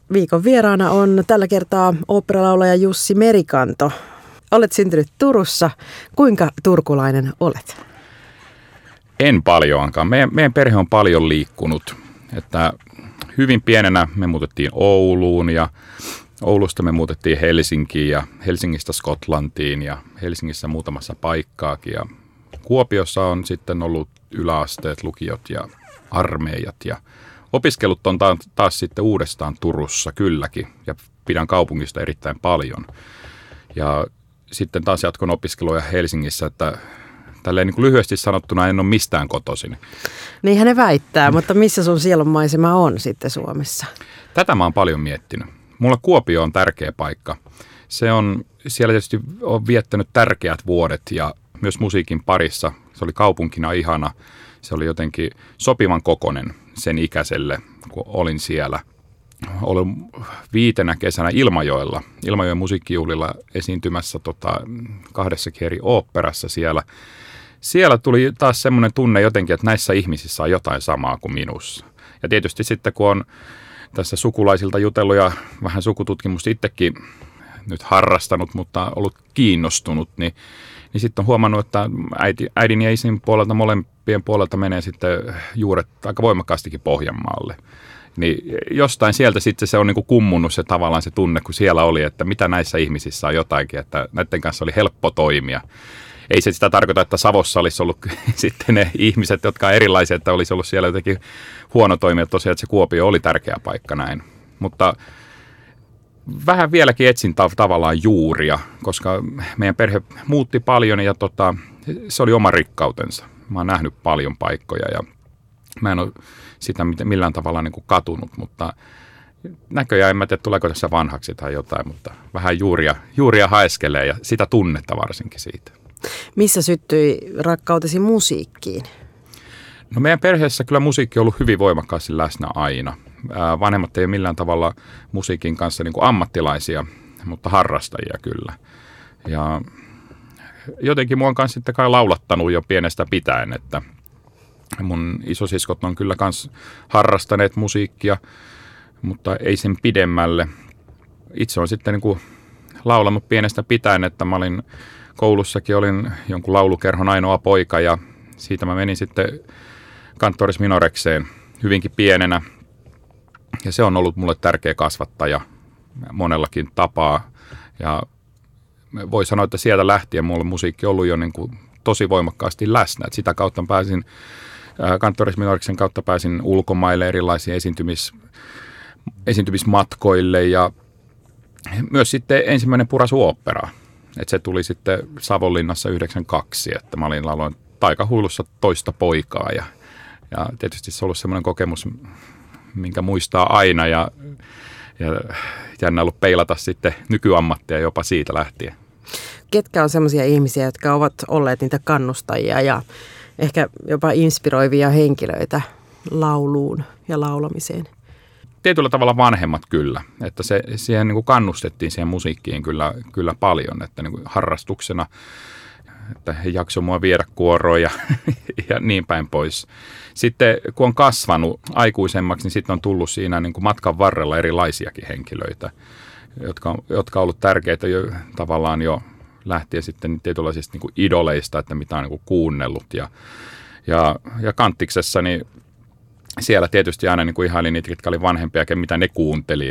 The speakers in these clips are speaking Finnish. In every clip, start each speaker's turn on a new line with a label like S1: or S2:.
S1: Viikon vieraana on tällä kertaa oopperalaulaja Jussi Merikanto. Olet syntynyt Turussa. Kuinka turkulainen olet?
S2: En paljoankaan. Meidän perhe on paljon liikkunut. Että hyvin pienenä me muutettiin Ouluun ja Oulusta me muutettiin Helsinkiin ja Helsingistä Skotlantiin ja Helsingissä muutamassa paikkaakin. Ja Kuopiossa on sitten ollut yläasteet, lukiot ja armeijat ja opiskelut on taas sitten uudestaan Turussa kylläkin ja pidän kaupungista erittäin paljon. Ja sitten taas jatkon opiskeluja Helsingissä, että tälleen niin kuin lyhyesti sanottuna en ole mistään kotoisin.
S1: Niinhän ne väittää, mutta missä sun sielunmaisema on sitten Suomessa?
S2: Tätä mä oon paljon miettinyt. Mulla Kuopio on tärkeä paikka. Siellä tietysti on viettänyt tärkeät vuodet ja myös musiikin parissa. Se oli kaupunkina ihana. Se oli jotenkin sopivan kokoinen sen ikäiselle, kun olin siellä. Olin 5 kesänä Ilmajoen musiikkijuhlilla esiintymässä 2 eri oopperassa siellä. Siellä tuli taas semmoinen tunne jotenkin, että näissä ihmisissä on jotain samaa kuin minussa. Ja tietysti sitten kun on tässä sukulaisilta jutellut ja vähän sukututkimusta itsekin nyt harrastanut, mutta ollut kiinnostunut, niin sitten on huomannut, että äidin ja isin puolelta, molempien puolelta menee sitten juuret aika voimakkaastikin Pohjanmaalle. Niin jostain sieltä sitten se on niin kuin kummunut se tavallaan se tunne, kun siellä oli, että mitä näissä ihmisissä on jotakin, että näiden kanssa oli helppo toimia. Ei se sitä tarkoita, että Savossa olisi ollut sitten ne ihmiset, jotka on erilaisia, että olisi ollut siellä jotenkin huono toimia. Tosiaan, että se Kuopio oli tärkeä paikka näin. Mutta vähän vieläkin etsin tavallaan juuria, koska meidän perhe muutti paljon ja se oli oma rikkautensa. Mä oon nähnyt paljon paikkoja ja mä en ole sitä millään tavalla niin kuin katunut, mutta näköjään en mä tiedä, tuleeko tässä vanhaksi tai jotain, mutta vähän juuria haeskelee ja sitä tunnetta varsinkin siitä.
S1: Missä syttyi rakkautesi musiikkiin?
S2: No meidän perheessä kyllä musiikki on ollut hyvin voimakkaasti läsnä aina. Vanhemmat ei ole millään tavalla musiikin kanssa niin kuin ammattilaisia, mutta harrastajia kyllä. Ja jotenkin mua on kanssa sitten kai laulattanut jo pienestä pitäen, että mun isosiskot on kyllä kans harrastaneet musiikkia, mutta ei sen pidemmälle. Itse on sitten niin kuin laulanut pienestä pitäen, että mä olin koulussakin, olin jonkun laulukerhon ainoa poika ja siitä mä menin sitten Cantoris Minorekseen hyvinkin pienenä. Ja se on ollut mulle tärkeä kasvattaja monellakin tapaa. Ja voi sanoa, että sieltä lähtien mulla musiikki on ollut jo niin kuin tosi voimakkaasti läsnä. Et sitä kautta pääsin, Cantoris Minoreksen kautta pääsin ulkomaille erilaisiin esiintymismatkoille ja myös sitten ensimmäinen Purasu Ooppera. Että se tuli sitten Savonlinnassa 92, että mä lauloin Taikahuilussa toista poikaa ja tietysti se on ollut semmoinen kokemus, minkä muistaa aina ja jännä ollut peilata sitten nykyammattia jopa siitä lähtien.
S1: Ketkä on semmoisia ihmisiä, jotka ovat olleet niitä kannustajia ja ehkä jopa inspiroivia henkilöitä lauluun ja laulamiseen?
S2: Tietyllä tavalla vanhemmat kyllä, että siihen niin kuin kannustettiin siihen musiikkiin kyllä paljon, että niin kuin harrastuksena, että he jaksoivat mua viedä kuoroon ja niin päin pois. Sitten kun on kasvanut aikuisemmaksi, niin sitten on tullut siinä niin kuin matkan varrella erilaisiakin henkilöitä, jotka on ollut tärkeitä tavallaan jo lähtien sitten tietynlaisista niin kuin idoleista, että mitä on niin kuin kuunnellut. Ja Kanttiksessa niin siellä tietysti aina niin kuin ihailin niitä, jotka oli vanhempia, mitä ne kuunteli.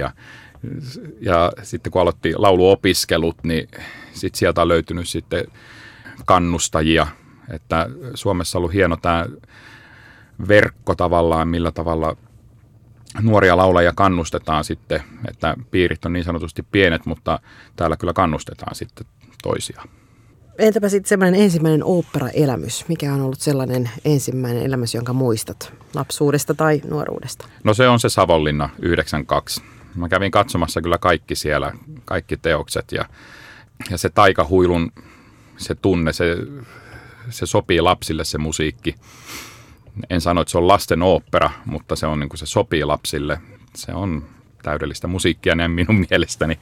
S2: Ja sitten kun aloitti lauluopiskelut, niin sitten sieltä on löytynyt sitten kannustajia. Että Suomessa on ollut hieno tämä verkko tavallaan, millä tavalla nuoria laulajia kannustetaan sitten, että piirit on niin sanotusti pienet, mutta täällä kyllä kannustetaan sitten toisiaan.
S1: Entäpä sitten semmoinen ensimmäinen oopperaelämys? Mikä on ollut sellainen ensimmäinen elämys, jonka muistat lapsuudesta tai nuoruudesta?
S2: No se on se Savonlinna 92. Mä kävin katsomassa kyllä kaikki siellä, kaikki teokset ja se taikahuilun se tunne, se sopii lapsille se musiikki. En sano, että se on lasten ooppera, mutta se on niin kuin se sopii lapsille. Se on täydellistä musiikkia näin minun mielestäni.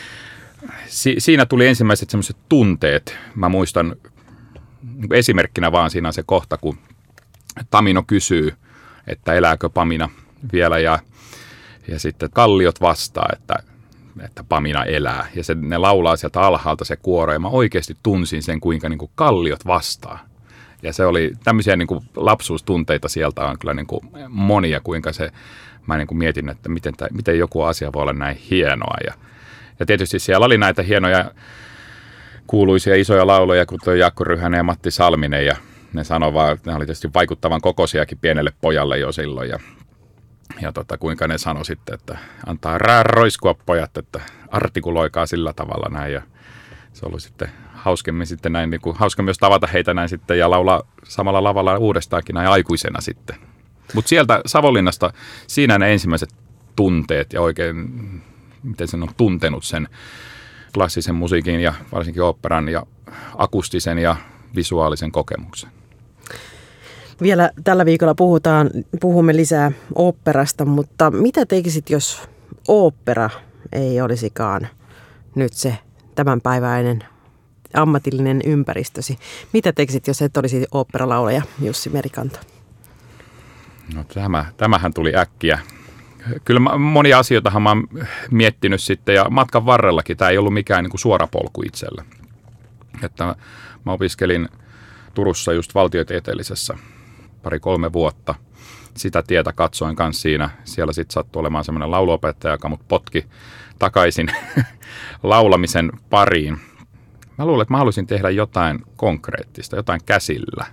S2: Siinä tuli ensimmäiset sellaiset tunteet. Mä muistan esimerkkinä vaan siinä se kohta, kun Tamino kysyy, että elääkö Pamina vielä. Ja Ja sitten kalliot vastaa, että Pamina elää. Ja ne laulaa sieltä alhaalta se kuoro, ja mä oikeasti tunsin sen, kuinka niin kuin kalliot vastaa. Ja se oli tämmöisiä niin kuin lapsuustunteita sieltä on kyllä niin kuin monia, kuinka se, mä niin kuin mietin, että miten joku asia voi olla näin hienoa. Ja tietysti siellä oli näitä hienoja kuuluisia isoja lauloja, kuten Jaakko Ryhänen ja Matti Salminen, ja ne sanoi vaan, että ne oli tietysti vaikuttavan kokoisiakin pienelle pojalle jo silloin, ja kuinka ne sanoi sitten, että antaa roiskua pojat, että artikuloikaa sillä tavalla näin, ja se oli sitten hauskemmin sitten näin, niin kuin, hauska myös tavata heitä näin sitten ja laulaa samalla lavalla uudestaankin näin aikuisena sitten. Mutta sieltä Savonlinnasta siinä ne ensimmäiset tunteet ja oikein, miten sen on tuntenut sen klassisen musiikin ja varsinkin oopperan ja akustisen ja visuaalisen kokemuksen.
S1: Vielä tällä viikolla puhumme lisää oopperasta, mutta mitä tekisit, jos ooppera ei olisikaan nyt se tämänpäiväinen ammatillinen ympäristösi? Mitä tekisit, jos et olisi oopperalaulaja, Jussi Merikanto?
S2: No tämähän tuli äkkiä. Kyllä monia asioitahan mä oon miettinyt sitten ja matkan varrellakin tämä ei ollut mikään niin kuin suora polku itselle. Että mä opiskelin Turussa just valtiotieteellisessä 2-3 vuotta. Sitä tietä katsoin kanssa siinä. Siellä sitten sattui olemaan semmoinen lauluopettaja, joka mut potki takaisin laulamisen pariin. Mä luulen, että mä haluaisin tehdä jotain konkreettista, jotain käsillä,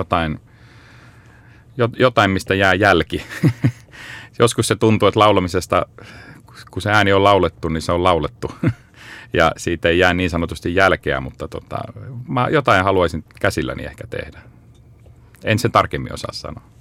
S2: jotain mistä jää jälki. Joskus se tuntuu, että laulamisesta, kun se ääni on laulettu, niin se on laulettu. Ja siitä ei jää niin sanotusti jälkeä, mutta mä jotain haluaisin käsilläni ehkä tehdä. En sen tarkemmin osaa sanoa.